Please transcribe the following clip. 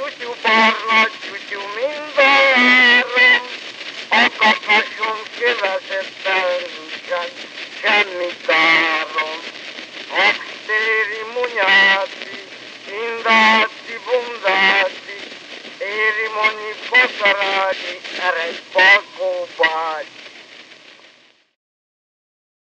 tyútyú barna, tyútyú mindenáron, a kakason kivezett el nincsen semmi károm. Axtéri munyáti, indáti, bundáti, éri monyi paszaráti, erej balkó.